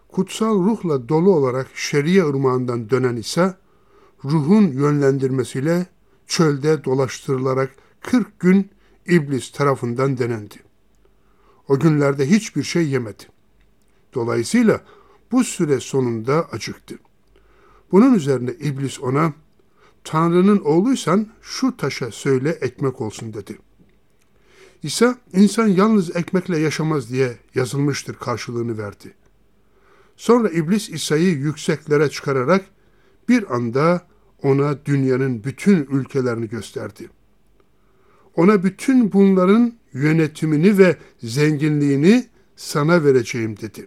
Kutsal ruhla dolu olarak Şeria ırmağından dönen İsa, ruhun yönlendirmesiyle çölde dolaştırılarak 40 gün iblis tarafından denendi. O günlerde hiçbir şey yemedi. Dolayısıyla bu süre sonunda acıktı. Bunun üzerine iblis ona, Tanrı'nın oğluysan şu taşa söyle ekmek olsun dedi. İsa, insan yalnız ekmekle yaşamaz diye yazılmıştır karşılığını verdi. Sonra iblis İsa'yı yükseklere çıkararak bir anda ona dünyanın bütün ülkelerini gösterdi. Ona bütün bunların yönetimini ve zenginliğini sana vereceğim dedi.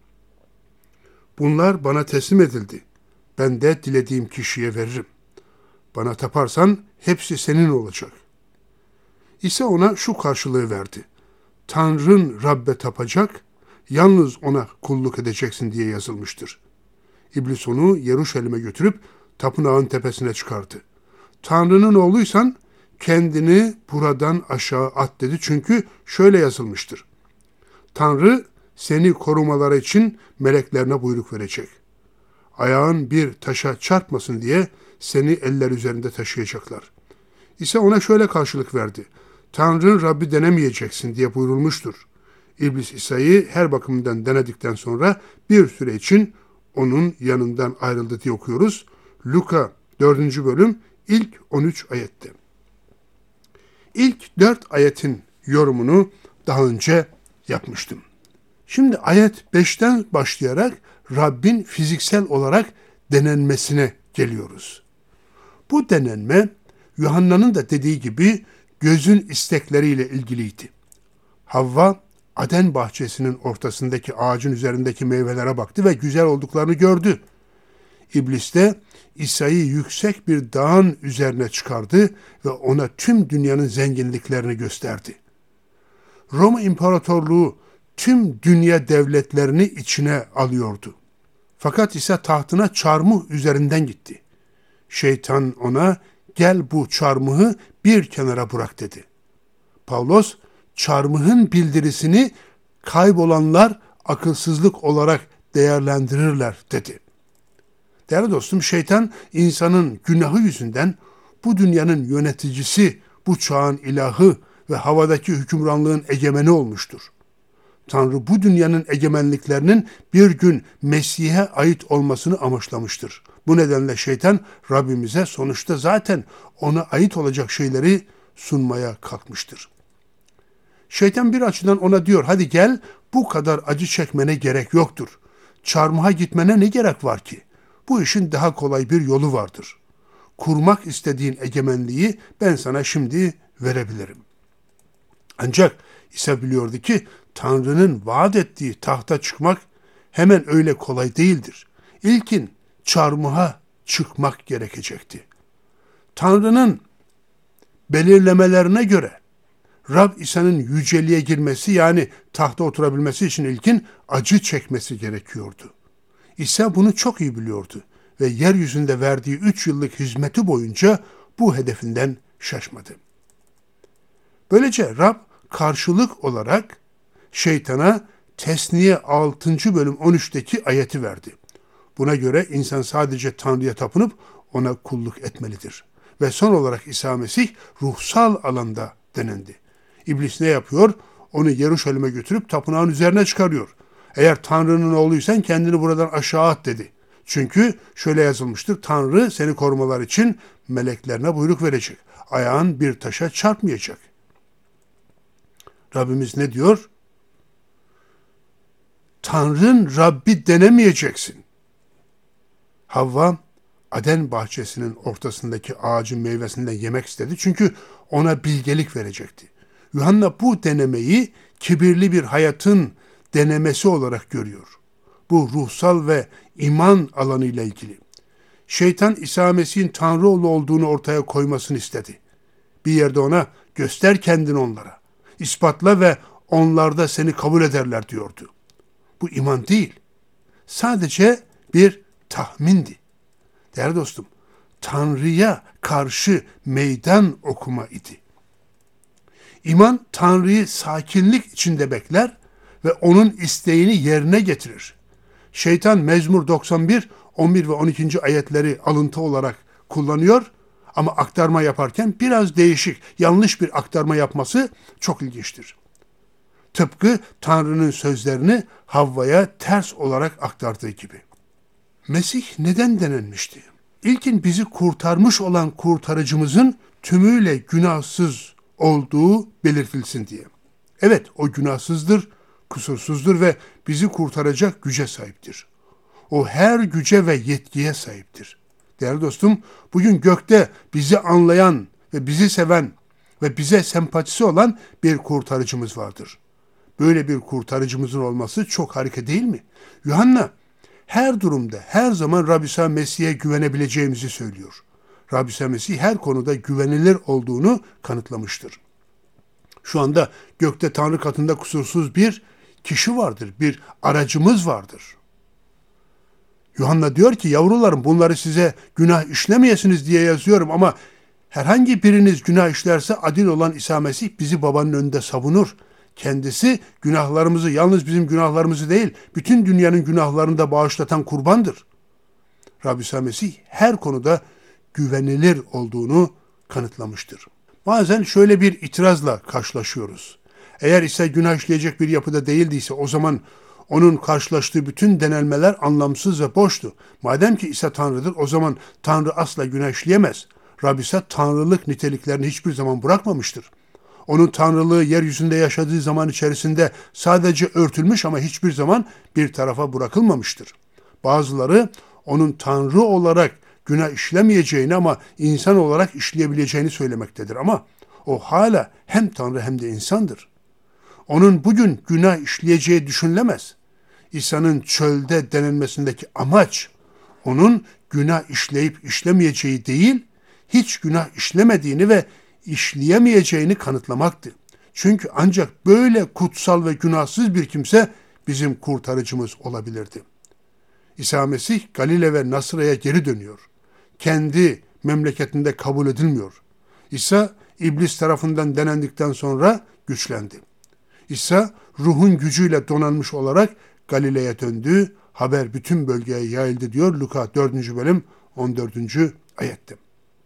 Bunlar bana teslim edildi. Ben de dilediğim kişiye veririm. Bana taparsan hepsi senin olacak. İsa ona şu karşılığı verdi. Tanrın Rabbe tapacak, yalnız ona kulluk edeceksin diye yazılmıştır. İblis onu Yeruşalim'e götürüp tapınağın tepesine çıkardı. Tanrı'nın oğluysan kendini buradan aşağı at dedi. Çünkü şöyle yazılmıştır. Tanrı seni korumaları için meleklerine buyruk verecek. Ayağın bir taşa çarpmasın diye seni eller üzerinde taşıyacaklar. İsa ona şöyle karşılık verdi. Tanrı'nın Rabbi denemeyeceksin diye buyurulmuştur. İblis İsa'yı her bakımdan denedikten sonra bir süre için onun yanından ayrıldı diye okuyoruz. Luka 4. bölüm ilk 13 ayette. İlk 4 ayetin yorumunu daha önce yapmıştım. Şimdi ayet 5'ten başlayarak Rabbin fiziksel olarak denenmesine geliyoruz. Bu denenme Yuhanna'nın da dediği gibi gözün istekleriyle ilgiliydi. Havva Aden bahçesinin ortasındaki ağacın üzerindeki meyvelere baktı ve güzel olduklarını gördü. İblis de İsa'yı yüksek bir dağın üzerine çıkardı ve ona tüm dünyanın zenginliklerini gösterdi. Roma İmparatorluğu tüm dünya devletlerini içine alıyordu. Fakat İsa tahtına çarmıh üzerinden gitti. Şeytan ona gel bu çarmıhı bir kenara bırak dedi. Pavlos çarmıhın bildirisini kaybolanlar akılsızlık olarak değerlendirirler dedi. Değerli dostum, şeytan insanın günahı yüzünden bu dünyanın yöneticisi, bu çağın ilahı ve havadaki hükümranlığın egemeni olmuştur. Tanrı bu dünyanın egemenliklerinin bir gün Mesih'e ait olmasını amaçlamıştır. Bu nedenle şeytan Rabbimize sonuçta zaten ona ait olacak şeyleri sunmaya kalkmıştır. Şeytan bir açıdan ona diyor, hadi gel, bu kadar acı çekmene gerek yoktur. Çarmıha gitmene ne gerek var ki? Bu işin daha kolay bir yolu vardır. Kurmak istediğin egemenliği ben sana şimdi verebilirim. Ancak İsa biliyordu ki Tanrı'nın vaat ettiği tahta çıkmak hemen öyle kolay değildir. İlkin çarmıha çıkmak gerekecekti. Tanrı'nın belirlemelerine göre Rab İsa'nın yüceliğe girmesi, yani tahta oturabilmesi için ilkin acı çekmesi gerekiyordu. İsa bunu çok iyi biliyordu ve yeryüzünde verdiği 3 yıllık hizmeti boyunca bu hedefinden şaşmadı. Böylece Rab karşılık olarak şeytana Tesniye 6. bölüm 13'teki ayeti verdi. Buna göre insan sadece Tanrı'ya tapınıp ona kulluk etmelidir. Ve son olarak İsa Mesih ruhsal alanda denendi. İblis ne yapıyor? Onu Yeruşalim'e götürüp tapınağın üzerine çıkarıyor. Eğer Tanrı'nın oğluysan kendini buradan aşağı at dedi. Çünkü şöyle yazılmıştır. Tanrı seni korumalar için meleklerine buyruk verecek. Ayağın bir taşa çarpmayacak. Rabbimiz ne diyor? Tanrı'nın Rabbi denemeyeceksin. Havva Aden bahçesinin ortasındaki ağacın meyvesinden yemek istedi. Çünkü ona bilgelik verecekti. Yuhanna bu denemeyi kibirli bir hayatın denemesi olarak görüyor. Bu ruhsal ve iman alanıyla ilgili. Şeytan İsa Mesih'in Tanrı oğlu olduğunu ortaya koymasını istedi. Bir yerde ona göster kendini onlara. İspatla ve onlar da seni kabul ederler diyordu. Bu iman değil. Sadece bir tahmindi. Değerli dostum, Tanrı'ya karşı meydan okuma idi. İman Tanrı'yı sakinlik içinde bekler ve onun isteğini yerine getirir. Şeytan Mezmur 91, 11 ve 12. ayetleri alıntı olarak kullanıyor ama aktarma yaparken biraz değişik, yanlış bir aktarma yapması çok ilginçtir. Tıpkı Tanrı'nın sözlerini Havva'ya ters olarak aktardığı gibi. Mesih neden denenmişti? İlkin bizi kurtarmış olan kurtarıcımızın tümüyle günahsız olduğu belirtilsin diye. Evet, o günahsızdır, kusursuzdur ve bizi kurtaracak güce sahiptir. O her güce ve yetkiye sahiptir. Değerli dostum, bugün gökte bizi anlayan ve bizi seven ve bize sempatisi olan bir kurtarıcımız vardır. Böyle bir kurtarıcımızın olması çok harika değil mi? Yuhanna her durumda, her zaman Rabbi İsa Mesih'e güvenebileceğimizi söylüyor. Rabbi İsa Mesih her konuda güvenilir olduğunu kanıtlamıştır. Şu anda gökte Tanrı katında kusursuz bir kişi vardır, bir aracımız vardır. Yuhanna diyor ki, yavrularım bunları size günah işlemeyesiniz diye yazıyorum ama herhangi biriniz günah işlerse adil olan İsa Mesih bizi babanın önünde savunur. Kendisi günahlarımızı, yalnız bizim günahlarımızı değil, bütün dünyanın günahlarını da bağışlatan kurbandır. Rabbi İsa Mesih her konuda güvenilir olduğunu kanıtlamıştır. Bazen şöyle bir itirazla karşılaşıyoruz. Eğer İsa günah işleyecek bir yapıda değildiyse o zaman onun karşılaştığı bütün denelmeler anlamsız ve boştu. Madem ki İsa Tanrı'dır, o zaman Tanrı asla günah işleyemez. Rabbi İsa Tanrılık niteliklerini hiçbir zaman bırakmamıştır. Onun Tanrılığı yeryüzünde yaşadığı zaman içerisinde sadece örtülmüş ama hiçbir zaman bir tarafa bırakılmamıştır. Bazıları onun Tanrı olarak günah işlemeyeceğini ama insan olarak işleyebileceğini söylemektedir. Ama o hala hem Tanrı hem de insandır. Onun bugün günah işleyeceği düşünülemez. İsa'nın çölde denilmesindeki amaç, onun günah işleyip işlemeyeceği değil, hiç günah işlemediğini ve işleyemeyeceğini kanıtlamaktı. Çünkü ancak böyle kutsal ve günahsız bir kimse bizim kurtarıcımız olabilirdi. İsa Mesih Galile ve Nasıra'ya geri dönüyor. Kendi memleketinde kabul edilmiyor. İsa iblis tarafından denendikten sonra güçlendi. İsa ruhun gücüyle donanmış olarak Galile'ye döndü. Haber bütün bölgeye yayıldı diyor Luka 4. bölüm 14. ayette.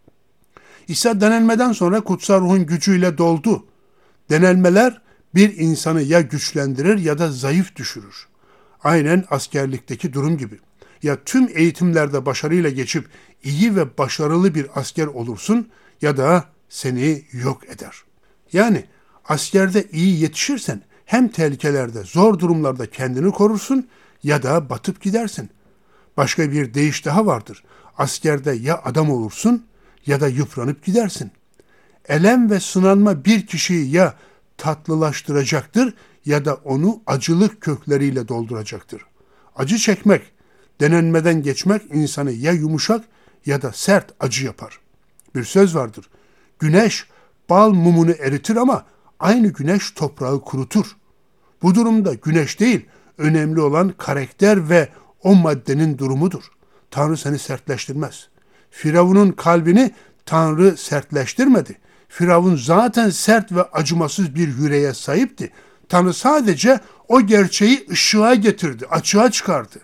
İsa denenmeden sonra kutsal ruhun gücüyle doldu. Denelmeler bir insanı ya güçlendirir ya da zayıf düşürür. Aynen askerlikteki durum gibi. Ya tüm eğitimlerde başarıyla geçip iyi ve başarılı bir asker olursun ya da seni yok eder. Yani askerde iyi yetişirsen hem tehlikelerde, zor durumlarda kendini korursun ya da batıp gidersin. Başka bir deyiş daha vardır. Askerde ya adam olursun ya da yıpranıp gidersin. Elem ve sınanma bir kişiyi ya tatlılaştıracaktır ya da onu acılık kökleriyle dolduracaktır. Acı çekmek, denenmeden geçmek insanı ya yumuşak ya da sert acı yapar. Bir söz vardır. Güneş bal mumunu eritir ama aynı güneş toprağı kurutur. Bu durumda güneş değil, önemli olan karakter ve o maddenin durumudur. Tanrı seni sertleştirmez. Firavun'un kalbini Tanrı sertleştirmedi. Firavun zaten sert ve acımasız bir yüreğe sahipti. Tanrı sadece o gerçeği ışığa getirdi, açığa çıkardı.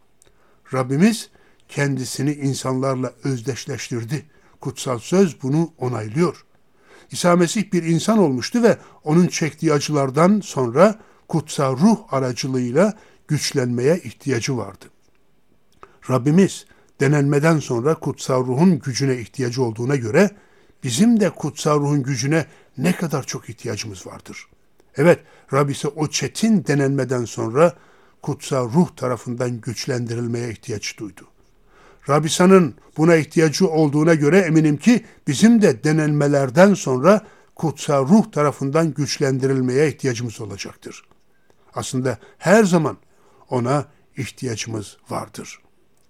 Rabbimiz kendisini insanlarla özdeşleştirdi. Kutsal söz bunu onaylıyor. İsa Mesih bir insan olmuştu ve onun çektiği acılardan sonra kutsal ruh aracılığıyla güçlenmeye ihtiyacı vardı. Rabbimiz denenmeden sonra kutsal ruhun gücüne ihtiyacı olduğuna göre bizim de kutsal ruhun gücüne ne kadar çok ihtiyacımız vardır. Evet, Rabbi ise o çetin denenmeden sonra kutsal ruh tarafından güçlendirilmeye ihtiyaç duydu. Rabbisa'nın buna ihtiyacı olduğuna göre eminim ki bizim de denenmelerden sonra kutsal ruh tarafından güçlendirilmeye ihtiyacımız olacaktır. Aslında her zaman ona ihtiyacımız vardır.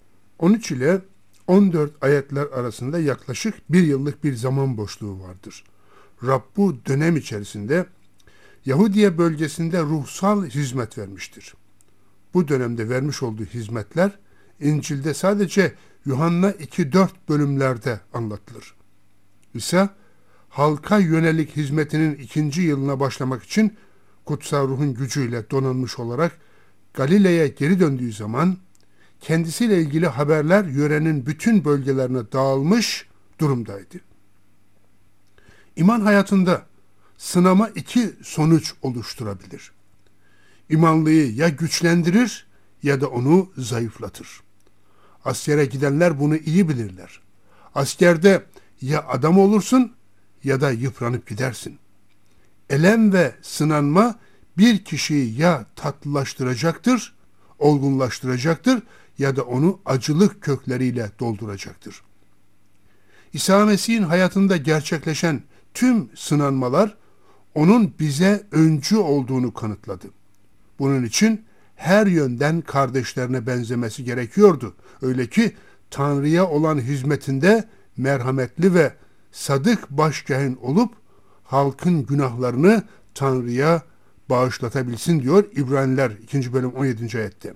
13 ile 14 ayetler arasında yaklaşık bir yıllık bir zaman boşluğu vardır. Rab bu dönem içerisinde Yahudiye bölgesinde ruhsal hizmet vermiştir. Bu dönemde vermiş olduğu hizmetler İncil'de sadece Yuhanna 2-4 bölümlerde anlatılır. İsa halka yönelik hizmetinin 2. yılına başlamak için kutsal ruhun gücüyle donanmış olarak Galile'ye geri döndüğü zaman kendisiyle ilgili haberler yörenin bütün bölgelerine dağılmış durumdaydı. İman hayatında sınama iki sonuç oluşturabilir. İmanlıyı ya güçlendirir ya da onu zayıflatır. Askere gidenler bunu iyi bilirler. Askerde ya adam olursun ya da yıpranıp gidersin. Elem ve sınanma bir kişiyi ya tatlılaştıracaktır, olgunlaştıracaktır ya da onu acılık kökleriyle dolduracaktır. İsa Mesih'in hayatında gerçekleşen tüm sınanmalar onun bize öncü olduğunu kanıtladı. Bunun için her yönden kardeşlerine benzemesi gerekiyordu. Öyle ki Tanrı'ya olan hizmetinde merhametli ve sadık başkâhin olup halkın günahlarını Tanrı'ya bağışlatabilsin diyor İbraniler 2. bölüm 17. ayette.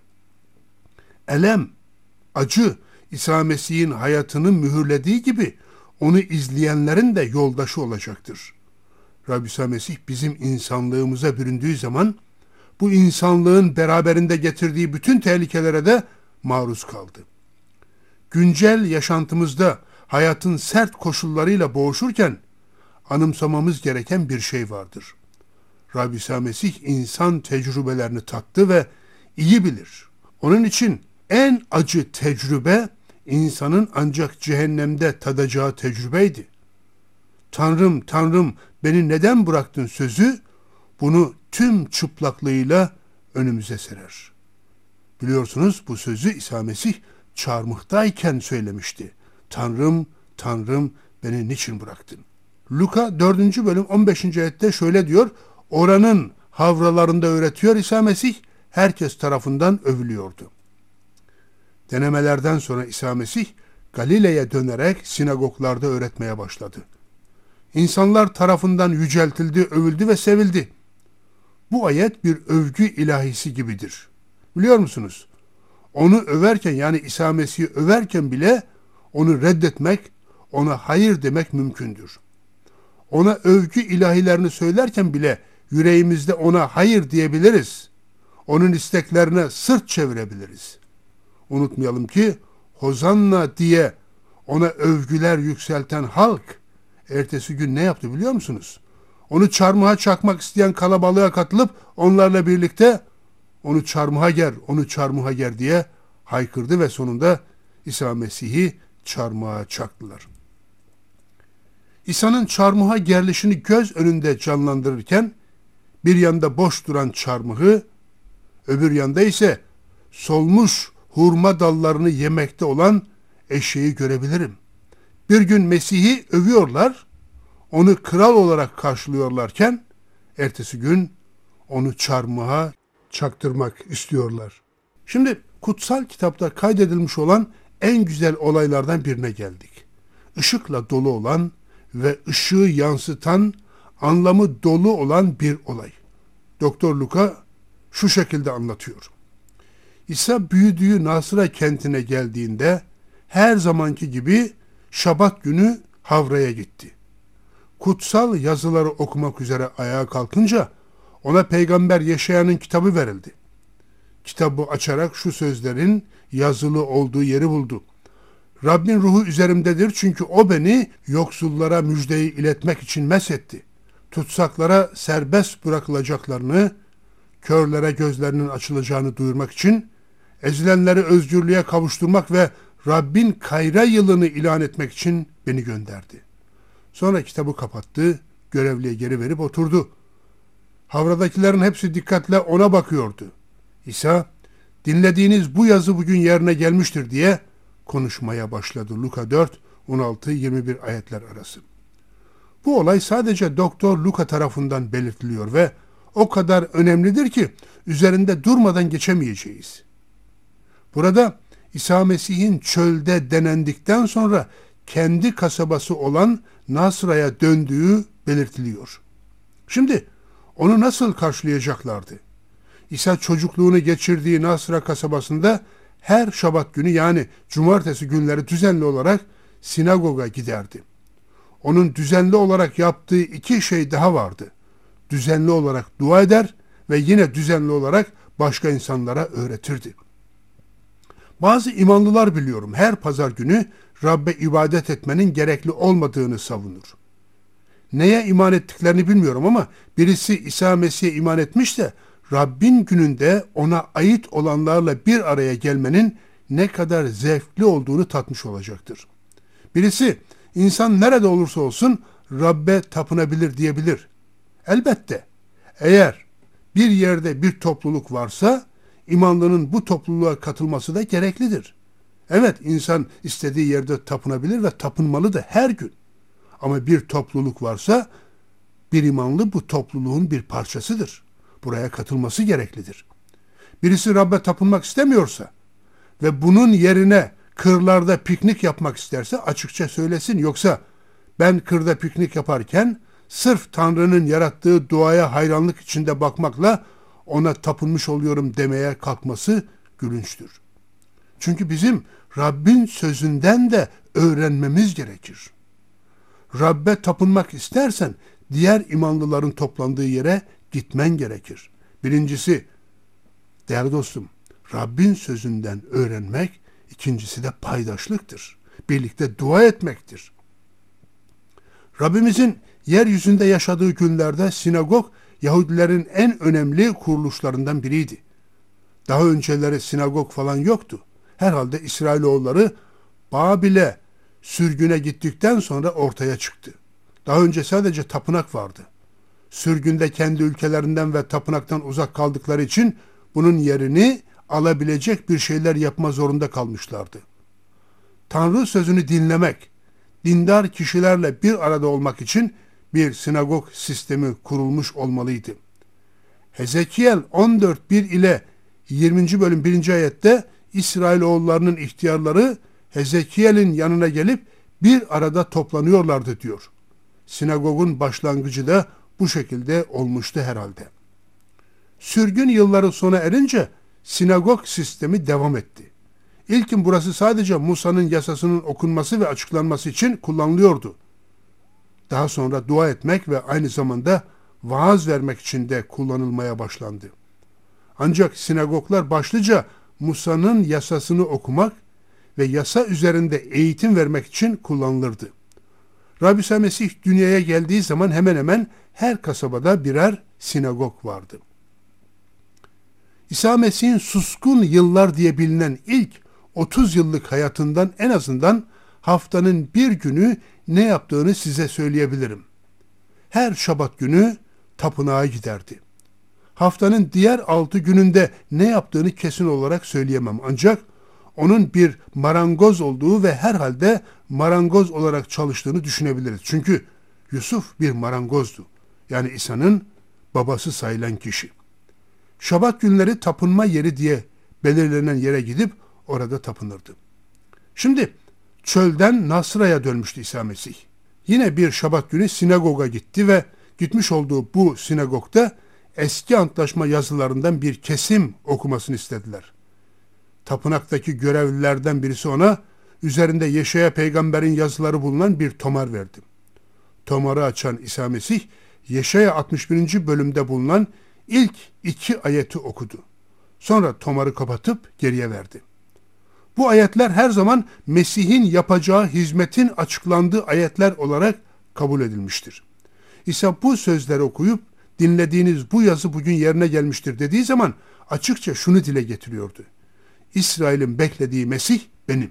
Elem, acı İsa Mesih'in hayatını mühürlediği gibi onu izleyenlerin de yoldaşı olacaktır. Rabbi İsa Mesih bizim insanlığımıza büründüğü zaman bu insanlığın beraberinde getirdiği bütün tehlikelere de maruz kaldı. Güncel yaşantımızda hayatın sert koşullarıyla boğuşurken anımsamamız gereken bir şey vardır. Rabbi İsa Mesih insan tecrübelerini tattı ve iyi bilir. Onun için en acı tecrübe insanın ancak cehennemde tadacağı tecrübeydi. Tanrım, Tanrım beni neden bıraktın sözü bunu tüm çıplaklığıyla önümüze serer. Biliyorsunuz bu sözü İsa Mesih çarmıhtayken söylemişti. Tanrım, Tanrım beni niçin bıraktın? Luka 4. bölüm 15. ayette şöyle diyor. Oranın havralarında öğretiyor İsa Mesih, herkes tarafından övülüyordu. Denemelerden sonra İsa Mesih Galile'ye dönerek sinagoglarda öğretmeye başladı. İnsanlar tarafından yüceltildi, övüldü ve sevildi. Bu ayet bir övgü ilahisi gibidir. Biliyor musunuz? Onu överken yani İsa Mesih'i överken bile onu reddetmek, ona hayır demek mümkündür. Ona övgü ilahilerini söylerken bile yüreğimizde ona hayır diyebiliriz. Onun isteklerine sırt çevirebiliriz. Unutmayalım ki Hozanna diye ona övgüler yükselten halk ertesi gün ne yaptı biliyor musunuz? Onu çarmıha çakmak isteyen kalabalığa katılıp onlarla birlikte onu çarmıha ger, onu çarmıha ger diye haykırdı ve sonunda İsa Mesih'i çarmıha çaktılar. İsa'nın çarmıha gerilişini göz önünde canlandırırken bir yanda boş duran çarmıhı, öbür yanda ise solmuş hurma dallarını yemekte olan eşeği görebilirim. Bir gün Mesih'i övüyorlar, onu kral olarak karşılıyorlarken, ertesi gün onu çarmıha çaktırmak istiyorlar. Şimdi kutsal kitapta kaydedilmiş olan en güzel olaylardan birine geldik. Işıkla dolu olan ve ışığı yansıtan, anlamı dolu olan bir olay. Doktor Luka şu şekilde anlatıyor. İsa büyüdüğü Nasıra kentine geldiğinde her zamanki gibi Şabat günü Havra'ya gitti. Kutsal yazıları okumak üzere ayağa kalkınca ona Peygamber Yeşaya'nın kitabı verildi. Kitabı açarak şu sözlerin yazılı olduğu yeri buldu. Rabbin ruhu üzerimdedir çünkü o beni yoksullara müjdeyi iletmek için mesetti. Tutsaklara serbest bırakılacaklarını, körlere gözlerinin açılacağını duyurmak için, ezilenleri özgürlüğe kavuşturmak ve Rabbin kayra yılını ilan etmek için beni gönderdi. Sonra kitabı kapattı, görevliye geri verip oturdu. Havradakilerin hepsi dikkatle ona bakıyordu. İsa, dinlediğiniz bu yazı bugün yerine gelmiştir diye konuşmaya başladı. Luka 4, 16-21 ayetler arası. Bu olay sadece Doktor Luka tarafından belirtiliyor ve o kadar önemlidir ki üzerinde durmadan geçemeyeceğiz. Burada İsa Mesih'in çölde denendikten sonra kendi kasabası olan Nasra'ya döndüğü belirtiliyor. Şimdi onu nasıl karşılayacaklardı? İsa çocukluğunu geçirdiği Nasra kasabasında her Şabat günü yani cumartesi günleri düzenli olarak sinagoga giderdi. Onun düzenli olarak yaptığı iki şey daha vardı. Düzenli olarak dua eder ve yine düzenli olarak başka insanlara öğretirdi. Bazı imanlılar biliyorum her pazar günü Rabbe ibadet etmenin gerekli olmadığını savunur. Neye iman ettiklerini bilmiyorum ama birisi İsa Mesih'e iman etmiş de Rabbin gününde ona ait olanlarla bir araya gelmenin ne kadar zevkli olduğunu tatmış olacaktır. Birisi insan nerede olursa olsun Rabbe tapınabilir diyebilir. Elbette eğer bir yerde bir topluluk varsa imanlının bu topluluğa katılması da gereklidir. Evet, insan istediği yerde tapınabilir ve tapınmalı da her gün. Ama bir topluluk varsa bir imanlı bu topluluğun bir parçasıdır. Buraya katılması gereklidir. Birisi Rabbe tapınmak istemiyorsa ve bunun yerine kırlarda piknik yapmak isterse açıkça söylesin. Yoksa ben kırda piknik yaparken sırf Tanrı'nın yarattığı doğaya hayranlık içinde bakmakla ona tapınmış oluyorum demeye kalkması gülünçtür. Çünkü bizim Rabbin sözünden de öğrenmemiz gerekir. Rabbe tapınmak istersen diğer imanlıların toplandığı yere gitmen gerekir. Birincisi, değerli dostum, Rabbin sözünden öğrenmek, ikincisi de paydaşlıktır. Birlikte dua etmektir. Rabbimizin yeryüzünde yaşadığı günlerde sinagog Yahudilerin en önemli kuruluşlarından biriydi. Daha önceleri sinagog falan yoktu. Herhalde İsrailoğulları Babil'e sürgüne gittikten sonra ortaya çıktı. Daha önce sadece tapınak vardı. Sürgünde kendi ülkelerinden ve tapınaktan uzak kaldıkları için bunun yerini alabilecek bir şeyler yapma zorunda kalmışlardı. Tanrı sözünü dinlemek, dindar kişilerle bir arada olmak için bir sinagog sistemi kurulmuş olmalıydı. Hezekiel 14:1 ile 20. bölüm 1. ayette İsrailoğullarının ihtiyarları Hezekiel'in yanına gelip bir arada toplanıyorlardı diyor. Sinagogun başlangıcı da bu şekilde olmuştu herhalde. Sürgün yılları sona erince sinagog sistemi devam etti. İlkin burası sadece Musa'nın yasasının okunması ve açıklanması için kullanılıyordu. Daha sonra dua etmek ve aynı zamanda vaaz vermek için de kullanılmaya başlandı. Ancak sinagoglar başlıca Musa'nın yasasını okumak ve yasa üzerinde eğitim vermek için kullanılırdı. Rabbi İsa Mesih dünyaya geldiği zaman hemen hemen her kasabada birer sinagog vardı. İsa Mesih'in suskun yıllar diye bilinen ilk 30 yıllık hayatından en azından haftanın bir günü ne yaptığını size söyleyebilirim. Her Şabat günü tapınağa giderdi. Haftanın diğer 6 gününde ne yaptığını kesin olarak söyleyemem. Ancak onun bir marangoz olduğu ve herhalde marangoz olarak çalıştığını düşünebiliriz. Çünkü Yusuf bir marangozdu. Yani İsa'nın babası sayılan kişi. Şabat günleri tapınma yeri diye belirlenen yere gidip orada tapınırdı. Şimdi çölden Nasra'ya dönmüştü İsa Mesih. Yine bir Şabat günü sinagoga gitti ve gitmiş olduğu bu sinagogda eski antlaşma yazılarından bir kesim okumasını istediler. Tapınaktaki görevlilerden birisi ona üzerinde Yeşaya peygamberin yazıları bulunan bir tomar verdi. Tomarı açan İsa Mesih Yeşaya 61. bölümde bulunan ilk 2 ayeti okudu. Sonra tomarı kapatıp geriye verdi. Bu ayetler her zaman Mesih'in yapacağı hizmetin açıklandığı ayetler olarak kabul edilmiştir. İsa bu sözleri okuyup dinlediğiniz bu yazı bugün yerine gelmiştir dediği zaman açıkça şunu dile getiriyordu. İsrail'in beklediği Mesih benim.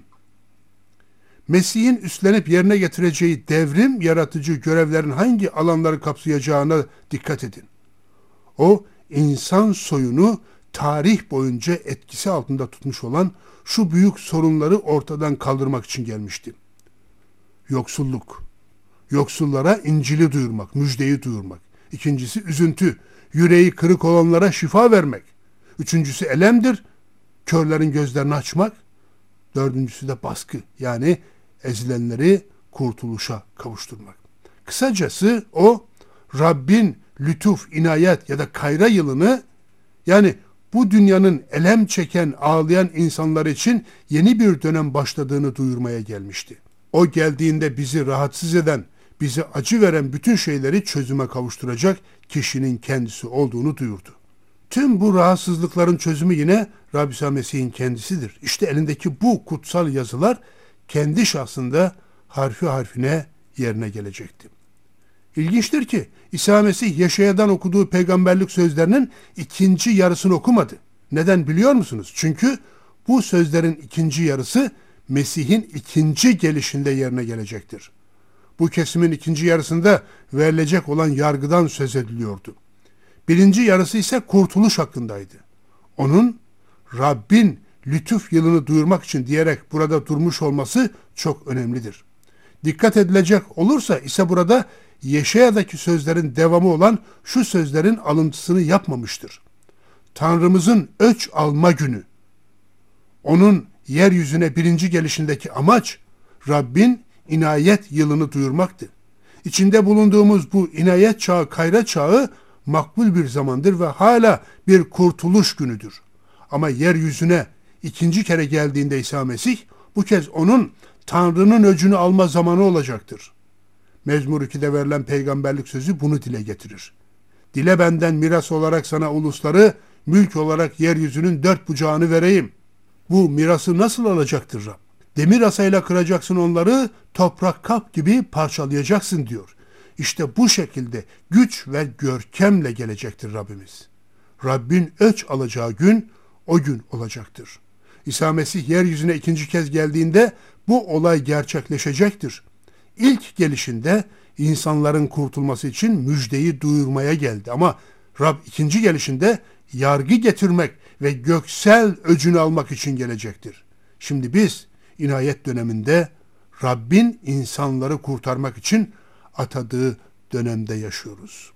Mesih'in üstlenip yerine getireceği devrim yaratıcı görevlerin hangi alanları kapsayacağına dikkat edin. O insan soyunu tarih boyunca etkisi altında tutmuş olan şu büyük sorunları ortadan kaldırmak için gelmişti. Yoksulluk, yoksullara İncil'i duyurmak, müjdeyi duyurmak. İkincisi üzüntü, yüreği kırık olanlara şifa vermek. Üçüncüsü elemdir, körlerin gözlerini açmak. Dördüncüsü de baskı, yani ezilenleri kurtuluşa kavuşturmak. Kısacası o Rabbin lütuf, inayet ya da kayra yılını, yani bu dünyanın elem çeken, ağlayan insanlar için yeni bir dönem başladığını duyurmaya gelmişti. O geldiğinde bizi rahatsız eden, bize acı veren bütün şeyleri çözüme kavuşturacak kişinin kendisi olduğunu duyurdu. Tüm bu rahatsızlıkların çözümü yine Rabbi İsa Mesih'in kendisidir. İşte elindeki bu kutsal yazılar kendi şahsında harfi harfine yerine gelecekti. İlginçtir ki İsa Mesih Yeşaya'dan okuduğu peygamberlik sözlerinin ikinci yarısını okumadı. Neden biliyor musunuz? Çünkü bu sözlerin ikinci yarısı Mesih'in ikinci gelişinde yerine gelecektir. Bu kesimin ikinci yarısında verilecek olan yargıdan söz ediliyordu. Birinci yarısı ise kurtuluş hakkındaydı. Onun Rabbin lütuf yılını duyurmak için diyerek burada durmuş olması çok önemlidir. Dikkat edilecek olursa ise burada Yeşaya'daki sözlerin devamı olan şu sözlerin alıntısını yapmamıştır. Tanrımızın öç alma günü. Onun yeryüzüne birinci gelişindeki amaç Rabbin inayet yılını duyurmaktı. İçinde bulunduğumuz bu inayet çağı, kayra çağı makbul bir zamandır ve hala bir kurtuluş günüdür. Ama yeryüzüne ikinci kere geldiğinde İsa Mesih bu kez onun Tanrı'nın öcünü alma zamanı olacaktır. Mezmur 2'de verilen peygamberlik sözü bunu dile getirir. Dile benden miras olarak sana ulusları, mülk olarak yeryüzünün dört bucağını vereyim. Bu mirası nasıl alacaktır Rab? Demir asayla kıracaksın onları, toprak kap gibi parçalayacaksın diyor. İşte bu şekilde güç ve görkemle gelecektir Rabbimiz. Rabbin öç alacağı gün o gün olacaktır. İsa Mesih yeryüzüne ikinci kez geldiğinde bu olay gerçekleşecektir. İlk gelişinde insanların kurtulması için müjdeyi duyurmaya geldi ama Rab ikinci gelişinde yargı getirmek ve göksel öcünü almak için gelecektir. Şimdi biz inayet döneminde Rabbin insanları kurtarmak için atadığı dönemde yaşıyoruz.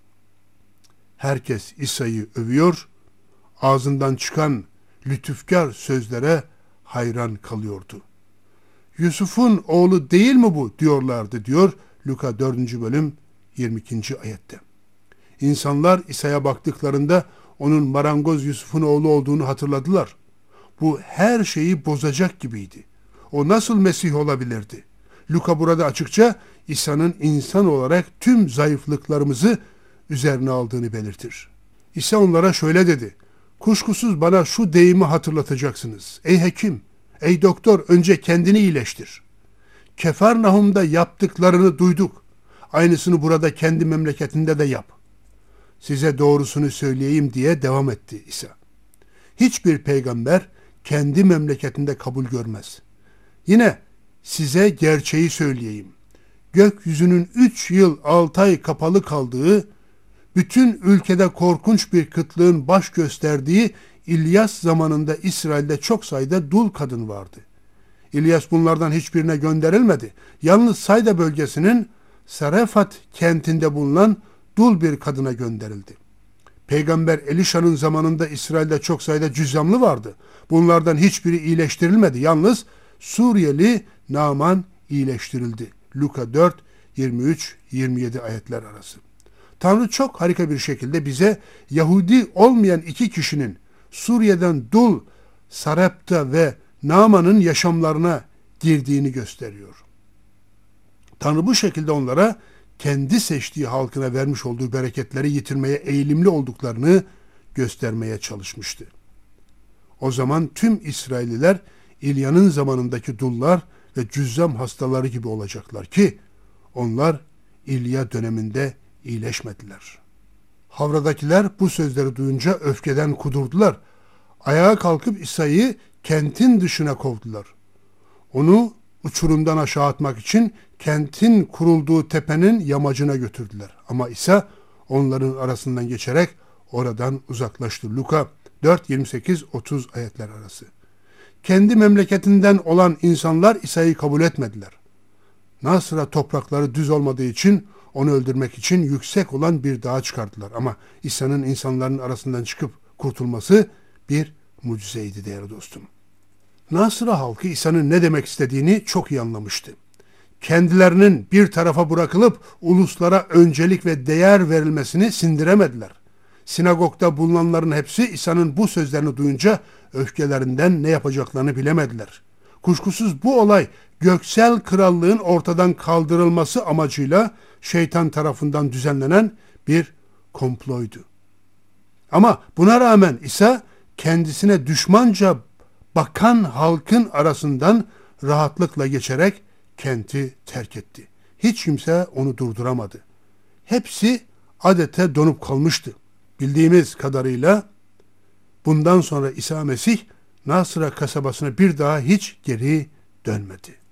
Herkes İsa'yı övüyor, ağzından çıkan lütufkar sözlere hayran kalıyordu. Yusuf'un oğlu değil mi bu diyorlardı diyor Luka 4. bölüm 22. ayette. İnsanlar İsa'ya baktıklarında onun marangoz Yusuf'un oğlu olduğunu hatırladılar. Bu her şeyi bozacak gibiydi. O nasıl Mesih olabilirdi? Luka burada açıkça İsa'nın insan olarak tüm zayıflıklarımızı üzerine aldığını belirtir. İsa onlara şöyle dedi: kuşkusuz bana şu deyimi hatırlatacaksınız. Ey hekim, ey doktor, önce kendini iyileştir. Kefarnahum'da yaptıklarını duyduk. Aynısını burada kendi memleketinde de yap. Size doğrusunu söyleyeyim diye devam etti İsa. Hiçbir peygamber kendi memleketinde kabul görmez. Yine size gerçeği söyleyeyim. Gökyüzünün 3 yıl 6 ay kapalı kaldığı, bütün ülkede korkunç bir kıtlığın baş gösterdiği İlyas zamanında İsrail'de çok sayıda dul kadın vardı. İlyas bunlardan hiçbirine gönderilmedi. Yalnız Sayda bölgesinin Sarefat kentinde bulunan dul bir kadına gönderildi. Peygamber Elişa'nın zamanında İsrail'de çok sayıda cüzzamlı vardı. Bunlardan hiçbiri iyileştirilmedi. Yalnız Suriyeli Naaman iyileştirildi. Luka 4, 23-27 ayetler arası. Tanrı çok harika bir şekilde bize Yahudi olmayan iki kişinin Suriye'den dul Sarepta ve Naaman'ın yaşamlarına girdiğini gösteriyor. Tanrı bu şekilde onlara kendi seçtiği halkına vermiş olduğu bereketleri yitirmeye eğilimli olduklarını göstermeye çalışmıştı. O zaman tüm İsrailliler İlya'nın zamanındaki dullar ve cüzzam hastaları gibi olacaklar ki onlar İlya döneminde iyileşmediler. Havradakiler bu sözleri duyunca öfkeden kudurdular. Ayağa kalkıp İsa'yı kentin dışına kovdular. Onu uçurumdan aşağı atmak için kentin kurulduğu tepenin yamacına götürdüler. Ama İsa onların arasından geçerek oradan uzaklaştı. Luka 4, 28-30 ayetler arası. Kendi memleketinden olan insanlar İsa'yı kabul etmediler. Nasır'a toprakları düz olmadığı için onu öldürmek için yüksek olan bir dağa çıkardılar. Ama İsa'nın insanların arasından çıkıp kurtulması bir mucizeydi değerli dostum. Nasıra halkı İsa'nın ne demek istediğini çok iyi anlamıştı. Kendilerinin bir tarafa bırakılıp uluslara öncelik ve değer verilmesini sindiremediler. Sinagogda bulunanların hepsi İsa'nın bu sözlerini duyunca öfkelerinden ne yapacaklarını bilemediler. Kuşkusuz bu olay göksel krallığın ortadan kaldırılması amacıyla şeytan tarafından düzenlenen bir komploydu. Ama buna rağmen İsa kendisine düşmanca bakan halkın arasından rahatlıkla geçerek kenti terk etti. Hiç kimse onu durduramadı. Hepsi adeta donup kalmıştı. Bildiğimiz kadarıyla bundan sonra İsa Mesih Nasıra kasabasına bir daha hiç geri dönmedi.